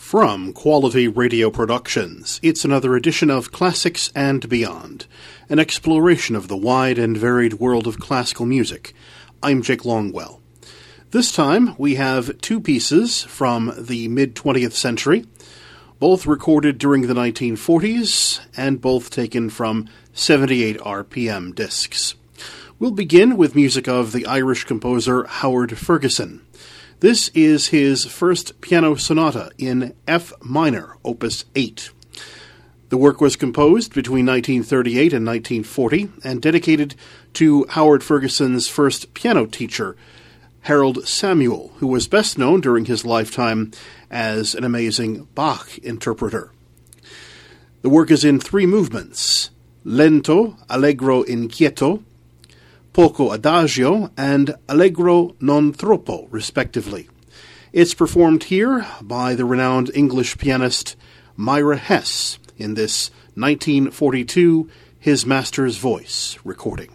From Quality Radio Productions, it's another edition of Classics and Beyond, an exploration of the wide and varied world of classical music. I'm Jake Longwell. This time, we have two pieces from the mid-20th century, both recorded during the 1940s, and both taken from 78 RPM discs. We'll begin with music of the Irish composer Howard Ferguson. This is his first piano sonata in F minor, opus 8. The work was composed between 1938 and 1940 and dedicated to Howard Ferguson's first piano teacher, Harold Samuel, who was best known during his lifetime as an amazing Bach interpreter. The work is in three movements: lento, allegro inquieto, poco adagio, and allegro non troppo, respectively. It's performed here by the renowned English pianist Myra Hess in this 1942 His Master's Voice recording.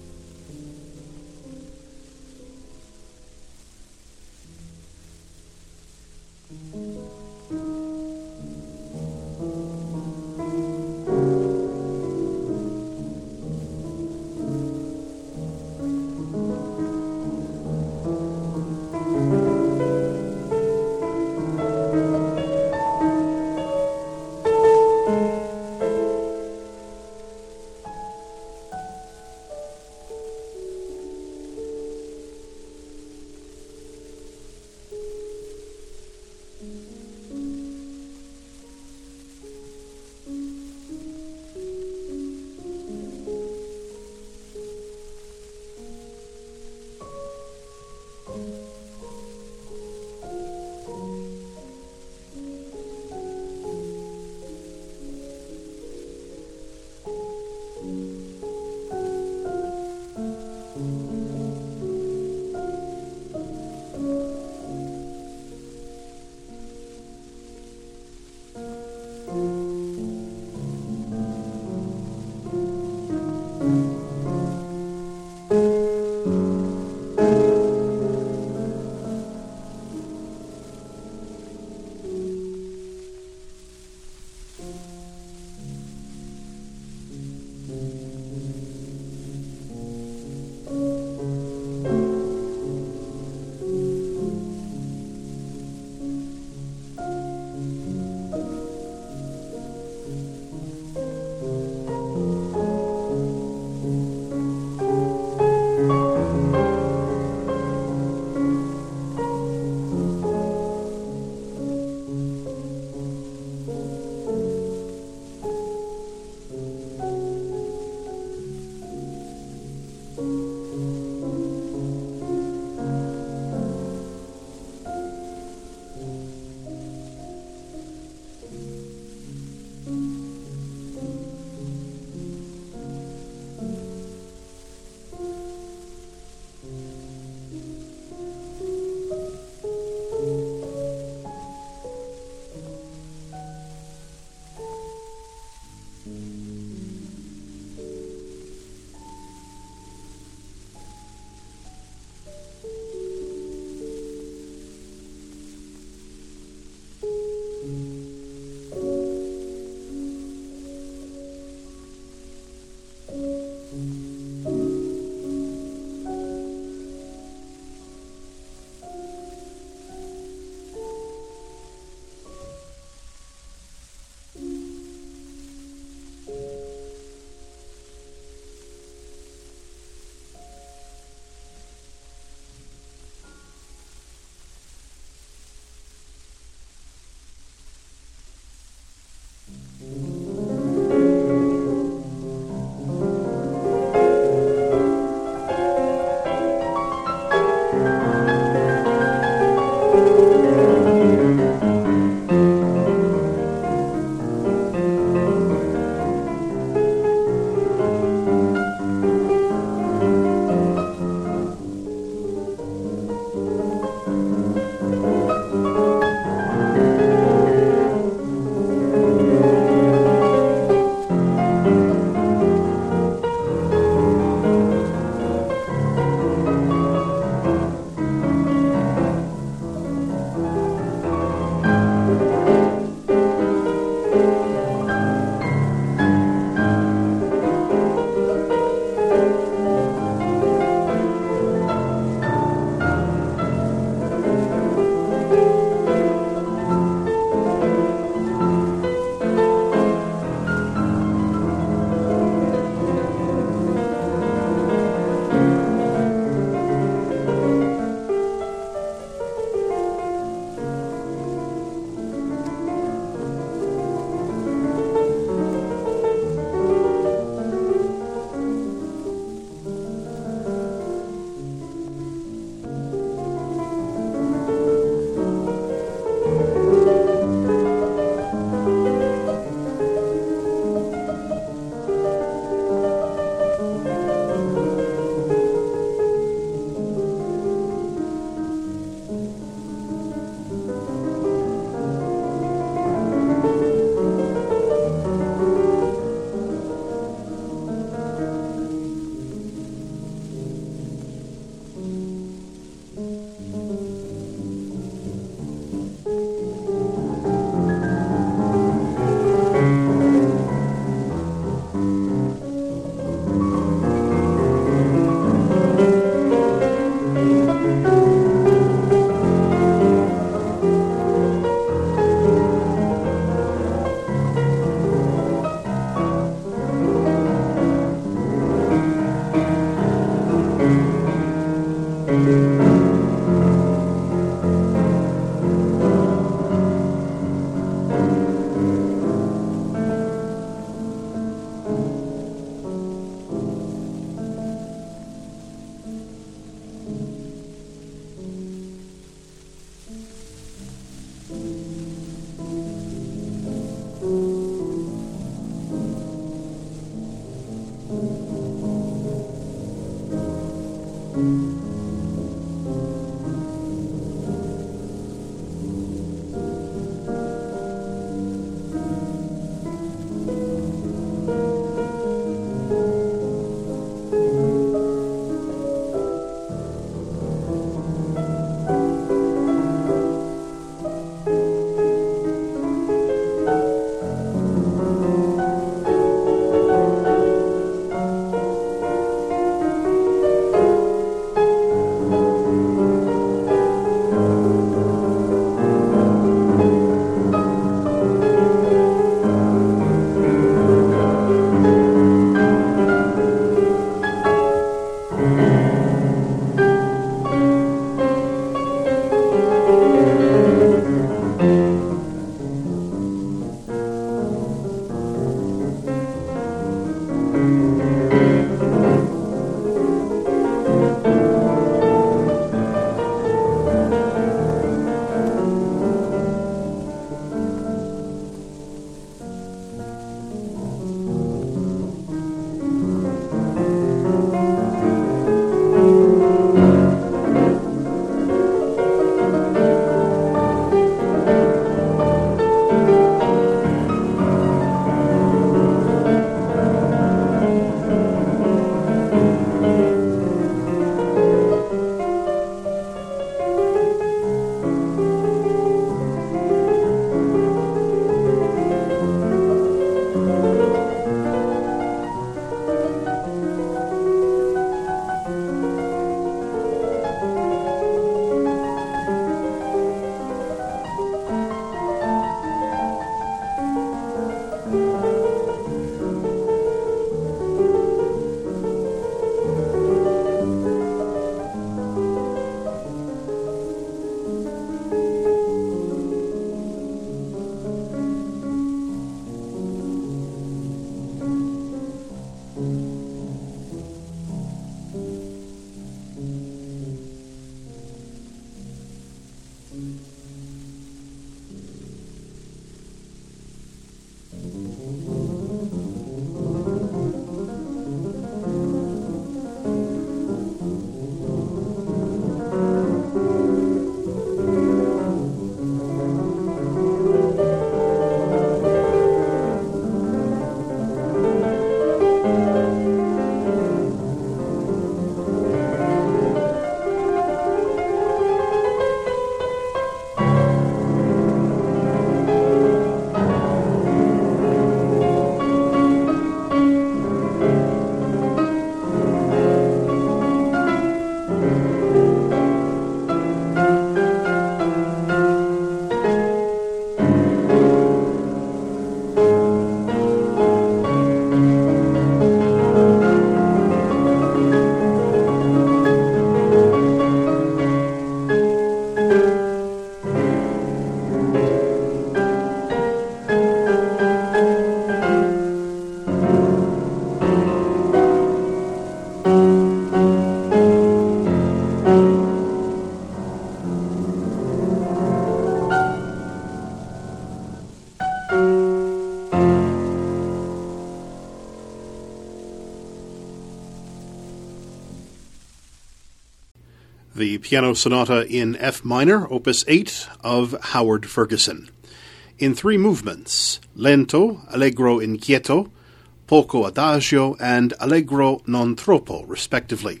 The Piano Sonata in F minor, Opus 8 of Howard Ferguson. In 3 movements, Lento, Allegro inquieto, Poco adagio, and Allegro non troppo, respectively.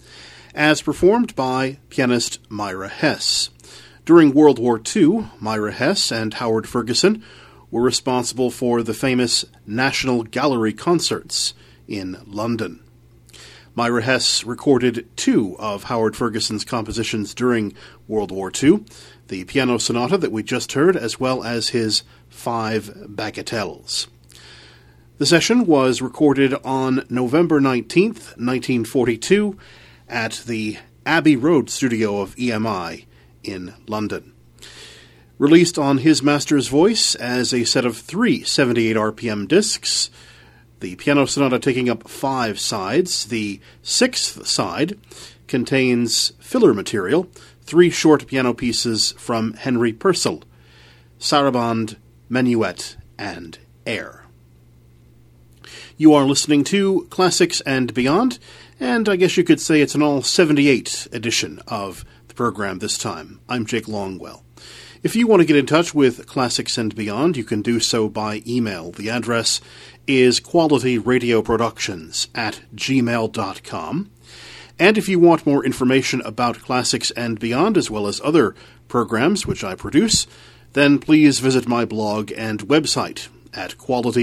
As performed by pianist Myra Hess. During World War II, Myra Hess and Howard Ferguson were responsible for the famous National Gallery concerts in London. Myra Hess recorded 2 of Howard Ferguson's compositions during World War II, the piano sonata that we just heard, as well as his 5 bagatelles. The session was recorded on November 19th, 1942, at the Abbey Road studio of EMI in London. Released on His Master's Voice as a set of 3 78 RPM discs, the piano sonata taking up 5 sides. The 6th side contains filler material, 3 short piano pieces from Henry Purcell, Sarabande, Minuet, and Air. You are listening to Classics and Beyond, And I guess you could say it's an all 78 edition of the program this time. I'm Jake Longwell. If you want to get in touch with Classics and Beyond, you can do so by email. The address is qualityradioproductions@gmail.com. And if you want more information about Classics and Beyond, as well as other programs which I produce, then please visit my blog and website at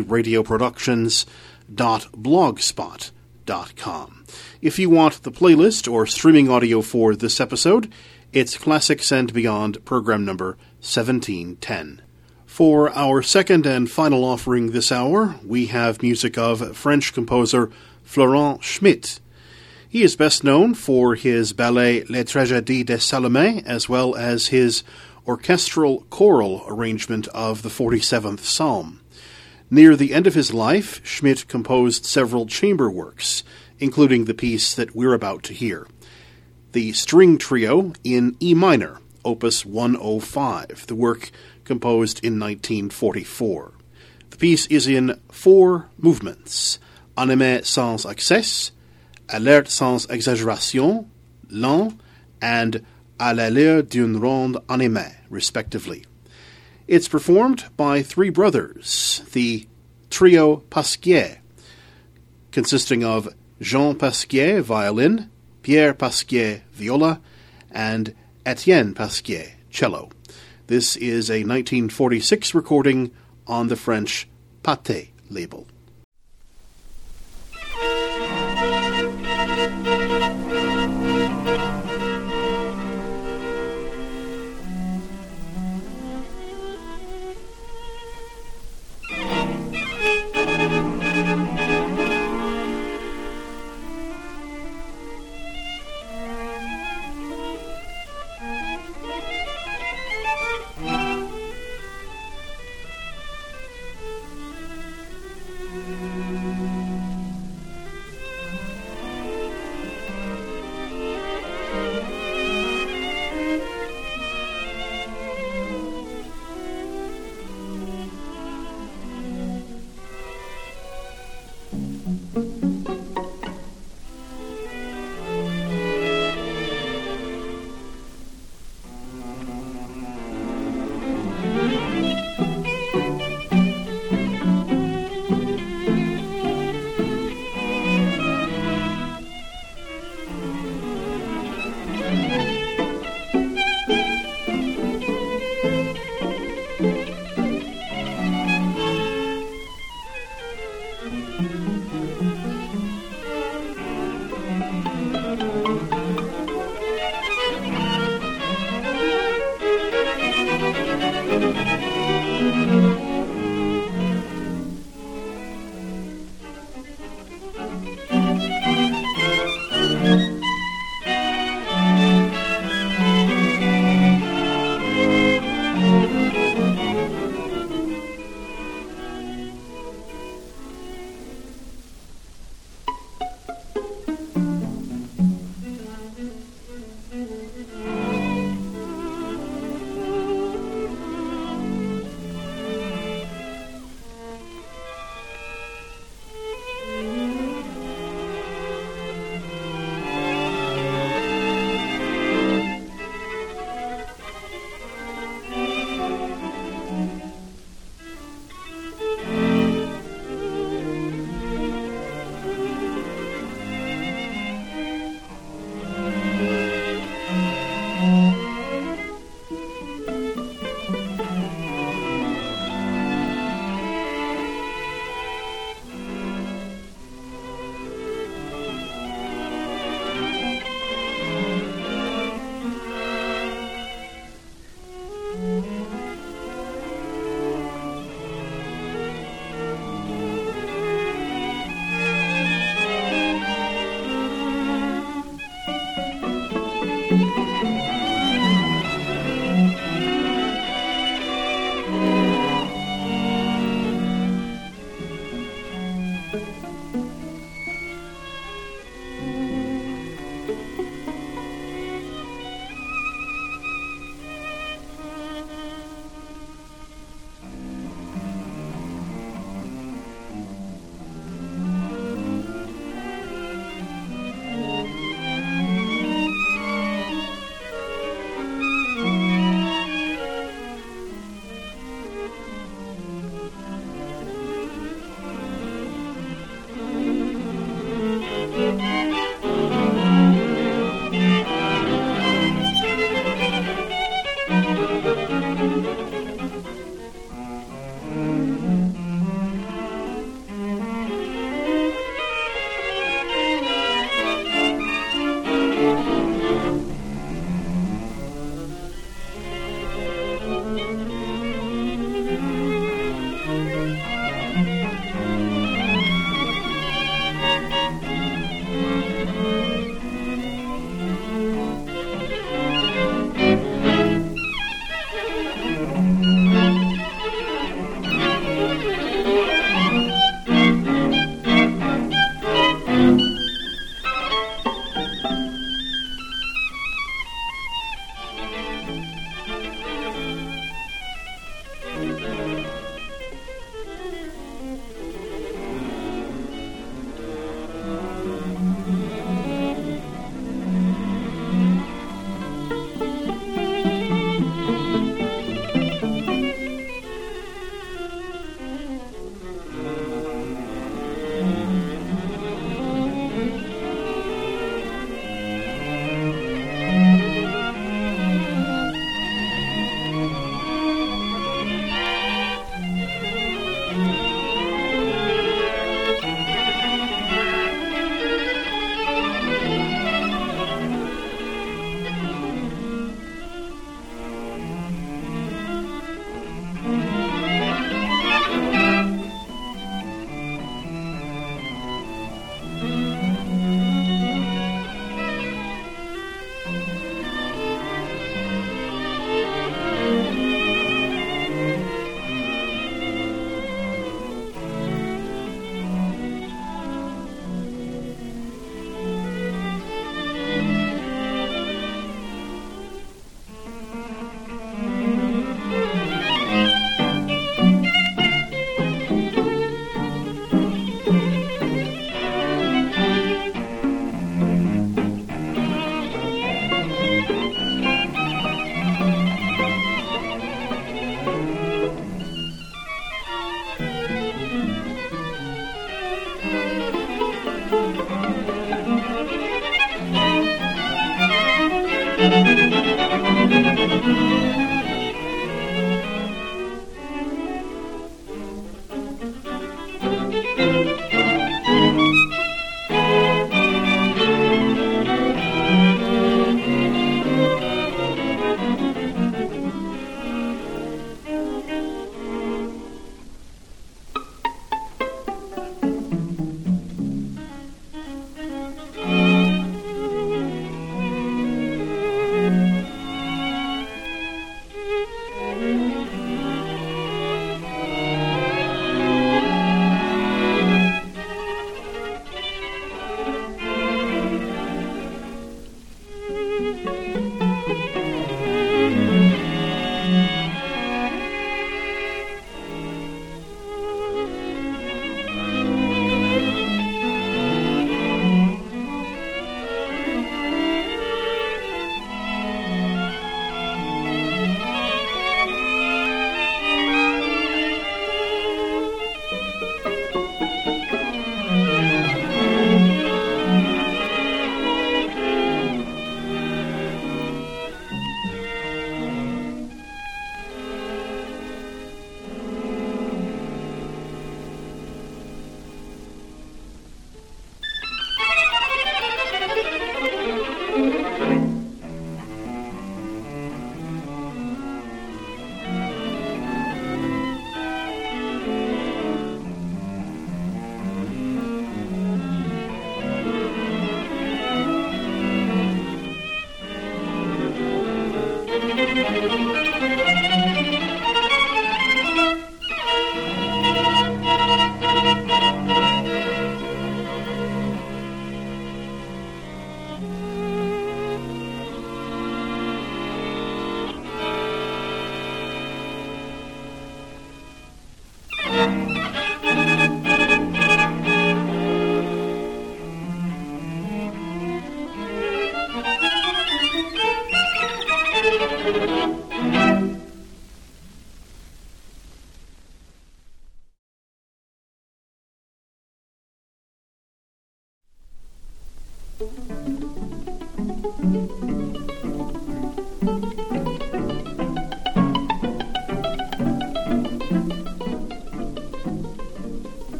qualityradioproductions.blogspot.com. If you want the playlist or streaming audio for this episode, it's Classics and Beyond, program number 1710. For our second and final offering this hour, we have music of French composer Florent Schmitt. He is best known for his ballet Les Tragédies de Salomé, as well as his orchestral choral arrangement of the 47th Psalm. Near the end of his life, Schmitt composed several chamber works, including the piece that we're about to hear. The String Trio in E minor, Opus 105, the work composed in 1944. The piece is in 4 movements: animé sans excès, alerte sans exagération, lent, and à l'allure d'une ronde animée, respectively. It's performed by 3 brothers, the Trio Pasquier, consisting of Jean Pasquier, violin, Pierre Pasquier, viola, and Etienne Pasquier, cello. This is a 1946 recording on the French Pathé label.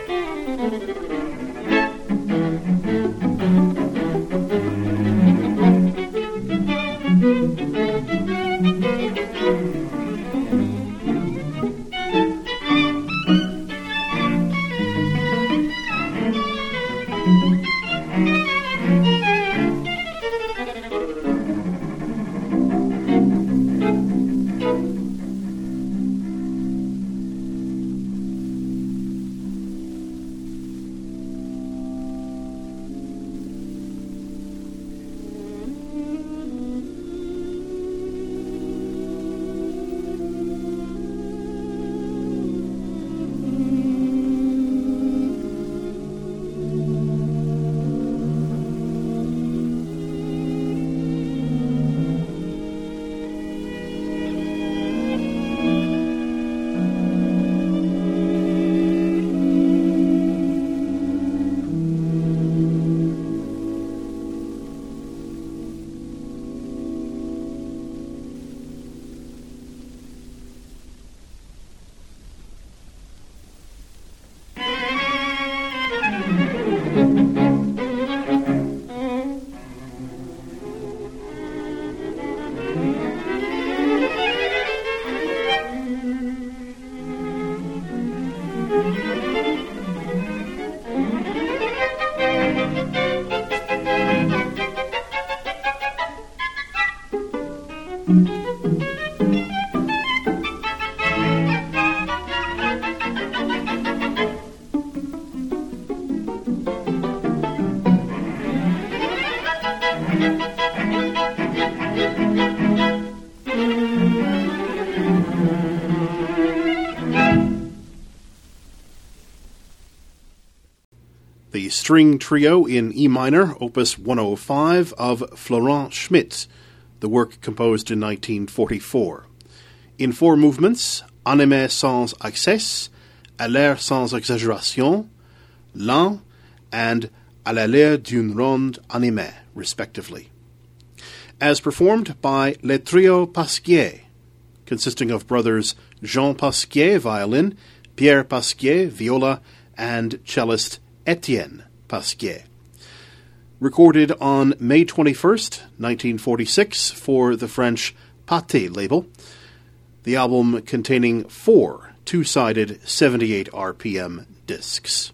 The string trio in E minor, opus 105 of Florent Schmitt, the work composed in 1944. In 4 movements, Animé sans excès, À l'air sans exagération, Lent, and À l'allure d'une ronde animée, respectively. As performed by Le Trio Pasquier, consisting of brothers Jean Pasquier, violin, Pierre Pasquier, viola, and cellist Etienne Pasquier. Recorded on May 21st, 1946 for the French Pâté label, the album containing 4 two-sided 78 RPM discs.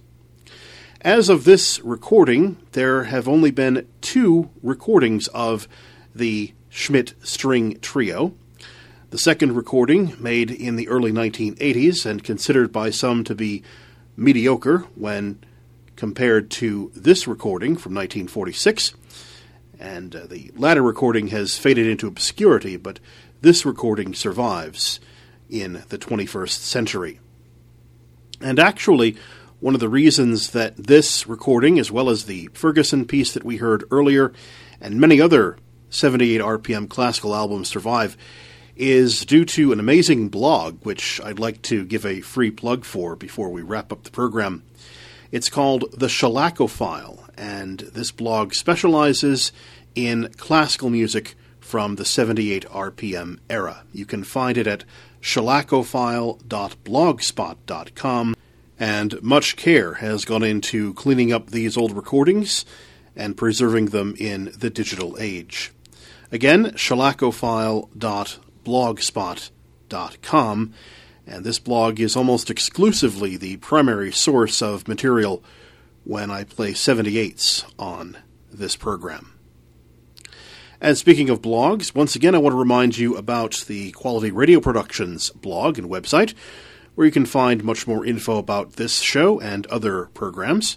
As of this recording, there have only been 2 recordings of the Schmitt String Trio. The second recording, made in the early 1980s and considered by some to be mediocre when compared to this recording from 1946, and the latter recording has faded into obscurity, but this recording survives in the 21st century. And actually, one of the reasons that this recording, as well as the Ferguson piece that we heard earlier, and many other 78 RPM classical albums survive, is due to an amazing blog, which I'd like to give a free plug for before we wrap up the program. It's called The Shellacophile, and this blog specializes in classical music from the 78 RPM era. You can find it at shellacophile.blogspot.com, and much care has gone into cleaning up these old recordings and preserving them in the digital age. Again, shellacophile.blogspot.com, and this blog is almost exclusively the primary source of material when I play 78s on this program. And speaking of blogs, once again I want to remind you about the Quality Radio Productions blog and website, where you can find much more info about this show and other programs.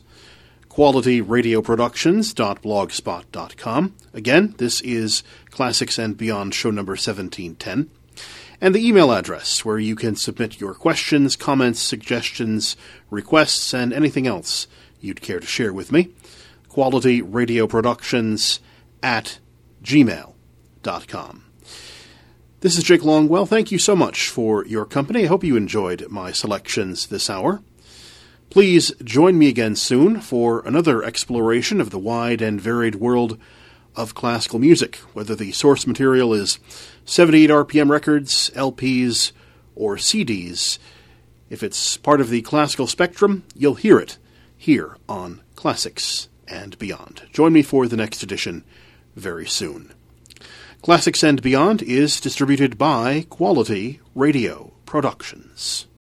QualityRadioProductions.blogspot.com. Again, this is Classics and Beyond show number 1710. And the email address where you can submit your questions, comments, suggestions, requests, and anything else you'd care to share with me. QualityRadioProductions@gmail.com. This is Jake Longwell. Thank you so much for your company. I hope you enjoyed my selections this hour. Please join me again soon for another exploration of the wide and varied world of classical music, whether the source material is 78 RPM records, LPs, or CDs. If it's part of the classical spectrum, you'll hear it here on Classics and Beyond. Join me for the next edition very soon. Classics and Beyond is distributed by Quality Radio Productions.